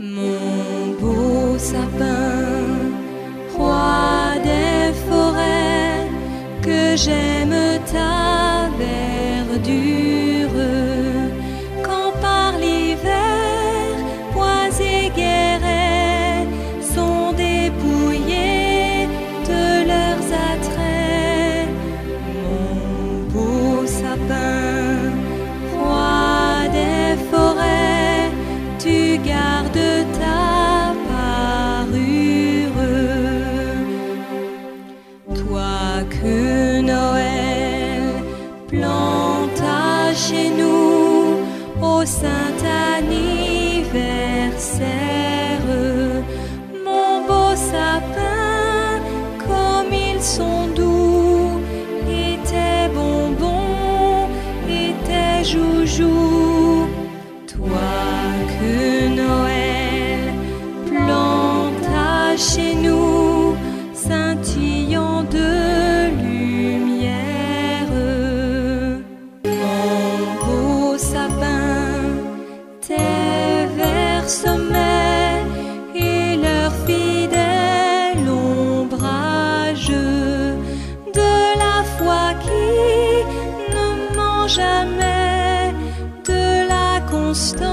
Mon beau sapin, roi des forêts, que j'aime ta verdure, quand par l'hiver, bois et guérets sont dépouillés de leurs attraits. Mon beau sapin, roi des forêts, tu gardes ta parure. Toi que Noël planta chez nous au saint anniversaire, mon beau sapin, comme ils sont doux, et tes bonbons et tes joujoux. Toi que Noël planta chez nous, scintillant de lumière. Mon beau sapin, tes verts sommets et leur fidèle ombrage, de la foi qui ne ment jamais, de la constance